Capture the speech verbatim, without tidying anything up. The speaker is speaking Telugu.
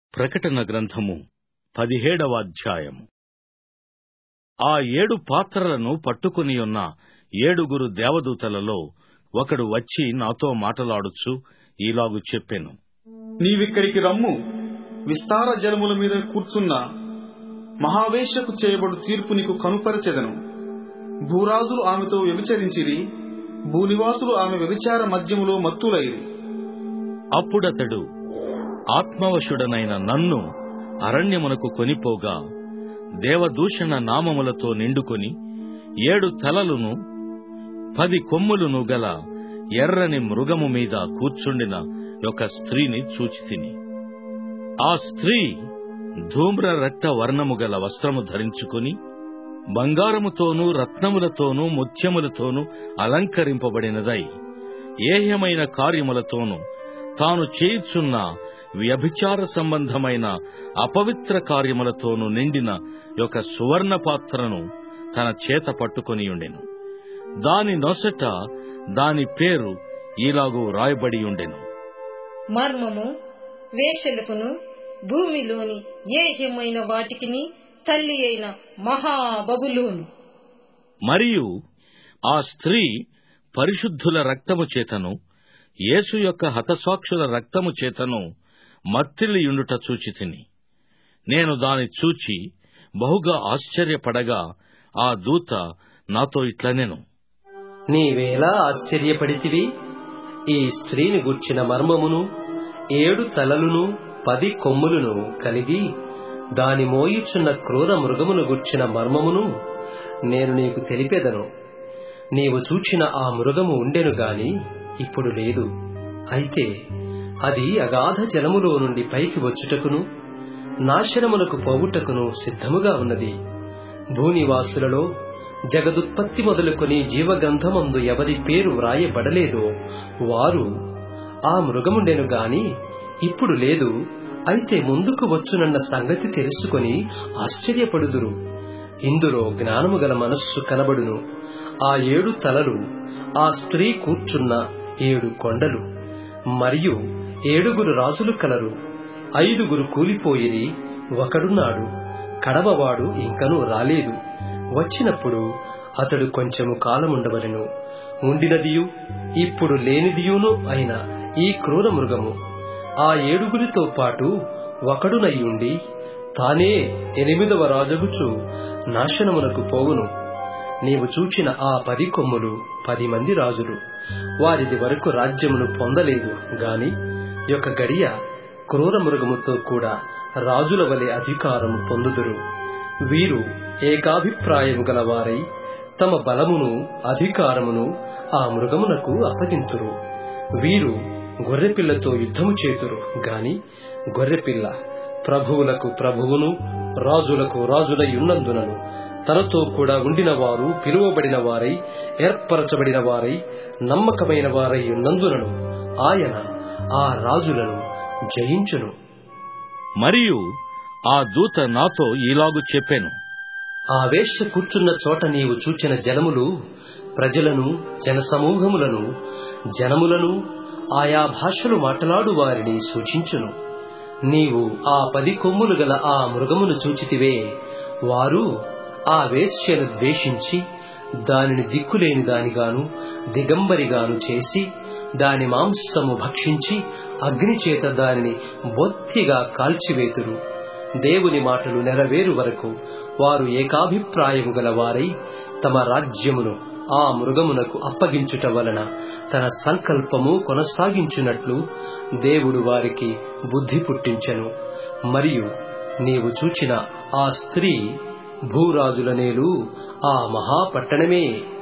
ప్రకటన గ్రంథము పదిహేడవ అధ్యాయము. ఆ ఏడు పాత్రలను పట్టుకునియున్న ఏడుగురు దేవదూతలలో ఒకడు వచ్చి నాతో మాటలాడుచు ఈలాగు చెప్పెను. నీవిక్కడికి రమ్ము. విస్తార జలముల మీద కూర్చున్న మహావేశ్యకు చేయబడు తీర్పు నీకు కనుపరచెదను. భూరాజులు ఆమెతో వ్యభిచరించిరి, భూనివాసులు ఆమె వ్యభిచార మద్యములో మత్తులైరి. అప్పుడతడు ఆత్మవశుడనైన నన్ను అరణ్యమునకు కొనిపోగా, దేవదూషణ నామములతో నిండుకొని ఏడు తలలును పది కొమ్ములును గల ఎర్రని మృగము మీద కూర్చుండిన ఒక స్త్రీని చూచితిని. ఆ స్త్రీ ధూమ్ర రక్త వర్ణము గల వస్త్రము ధరించుకొని బంగారముతోనూ రత్నములతోనూ ముత్యములతోనూ అలంకరింపబడినదై, ఏహ్యమైన కార్యములతోనూ తాను చేయుచున్న వ్యభిచార సంబంధమైన అపవిత్ర కార్యములతోనూ నిండిన ఒక సువర్ణ పాత్రను తన చేత పట్టుకొనియుండెను. దాని నొసట దాని పేరు ఈలాగు రాయబడి ఉండెను: మర్మము, వేశ్యలకును భూమిలోని ఏహ్యమైన వాటికిని తల్లి అయిన మహాబబులోను. మరియు ఆ స్త్రీ పరిశుద్ధుల రక్తము చేతను యేసు యొక్క హతసాక్షుల రక్తము చేతను మత్తిల్లియుండుట చూచితిని. నేను దాని చూచి బహుగా ఆశ్చర్యపడగా, ఆ దూత నాతో ఇట్లనెను: నీవేలా ఆశ్చర్యపడితివి? ఈ స్త్రీని గూర్చిన మర్మమును, ఏడు తలలును పది కొమ్ములను కలిగి దాని మోయుచున్న క్రూర మృగమును గూర్చిన మర్మమును నేను నీకు తెలిపెదను. నీవు చూచిన ఆ మృగము ఉండెను గాని ఇప్పుడు లేదు. అయితే అది అగాధ జలములో నుండి పైకి వచ్చుటకును నాశనమునకు పోవుటకును సిద్ధముగా ఉన్నది. భూనివాసులలో జగదుత్పత్తి మొదలుకొని జీవగ్రంథమందు ఎవరి పేరు వ్రాయబడలేదో వారు ఆ మృగముండెను గాని ఇప్పుడు లేదు, అయితే ముందుకు వచ్చునన్న సంగతి తెలుసుకొని ఆశ్చర్యపడుదురు. ఇందులో జ్ఞానము గల మనస్సు కనబడును. ఆ ఏడు తలలు ఆ స్త్రీ కూర్చున్న ఏడు కొండలు. మరియు ఏడుగురు రాజులు కలరు. ఐదుగురు కూలిపోయిరి, ఒకడున్నాడు, కడవవాడు ఇంకనూ రాలేదు. వచ్చినప్పుడు అతడు కొంచెము కాలముండవలెను. ఉండినదియు ఇప్పుడు లేనిదియును అయిన ఈ క్రూర మృగము ఆ ఏడుగురితో పాటు ఒకడునయ్యుండి తానే ఎనిమిదవ రాజగుచు నాశనమునకు పోవును. నీవు చూచిన ఆ పది కొమ్ములు పది మంది రాజులు. వారిది వరకు రాజ్యమును పొందలేదు గాని యొక్క గడియ క్రూర మృగముతో కూడా రాజుల వలె అధికారము పొందుదురు. వీరు ఏకాభిప్రాయము గల వారై తమ బలమును అధికారమును ఆ మృగమునకు అప్పగింతురు. వీరు గొర్రెపిల్లతో యుద్ధము చేతురు గాని గొర్రెపిల్ల ప్రభువులకు ప్రభువును రాజులకు రాజులై ఉన్నందునను తనతో కూడా ఉండిన వారు పిలువబడిన వారై ఏర్పరచబడిన వారై నమ్మకమైన వారై ఉన్నందునను ఆయన ఆ రాజులను జయించును. మరియు ఆ దూత నాతో ఈలాగు చెప్పెను: ఆ వేశ్య కూర్చున్న చోట నీవు చూచిన జలములు ప్రజలను, జనసమూహములను, జనములను, ఆయా భాషలు మాట్లాడు వారిని సూచించును. నీవు ఆ పది కొమ్ములు గల ఆ మృగమును చూచితివే. వారు ఆ వేశ్యను ద్వేషించి దానిని దిక్కులేని దానిగాను దిగంబరిగాను చేసి దాని మాంసము భక్షించి అగ్నిచేత దానిని బొత్తిగా కాల్చివేతురు. దేవుని మాటలు నెరవేరు వరకు వారు ఏకాభిప్రాయము గల వారై తమ రాజ్యమును ఆ మృగమునకు అప్పగించుట వలన తన సంకల్పము కొనసాగించున్నట్లు దేవుడు వారికి బుద్ధి పుట్టించెను. మరియు నీవు చూచిన ఆ స్త్రీ భూరాజుల నేలు ఆ మహాపట్టణమే.